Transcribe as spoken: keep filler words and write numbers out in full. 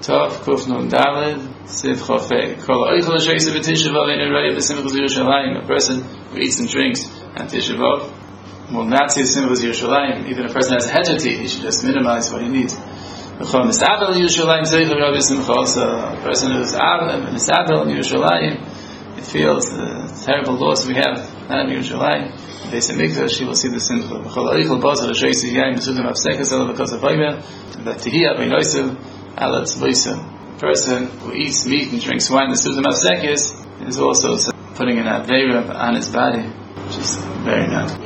Tov Kuf Nun Daled Siv Chofei. Kol Oichel Sheisa B'Tisha B'Av Ein Raya B'Simchas Yerushalayim. A person who eats and drinks on Tisha B'Av will not see Simchas Yerushalayim. Even a person has a heter teeth, he should just minimize what he needs. V'chol Mistabel Yerushalayim Zeichel Rabbi Simcha. So a person who is Avim and Mistabel Yerushalayim, it feels the terrible loss we have not in Yerushalayim. Beis Hamikdash, he will see the Simcha. V'chol Oichel B'Av Sheisa Yayim B'Sudim Avsekas Ela B'Kos Avoyme. That Tehiyah B'Noisev Alat Tzvoisa. A person who eats meat and drinks wine, the Sudim Avsekis, is also putting an Aveira on his body, which is very not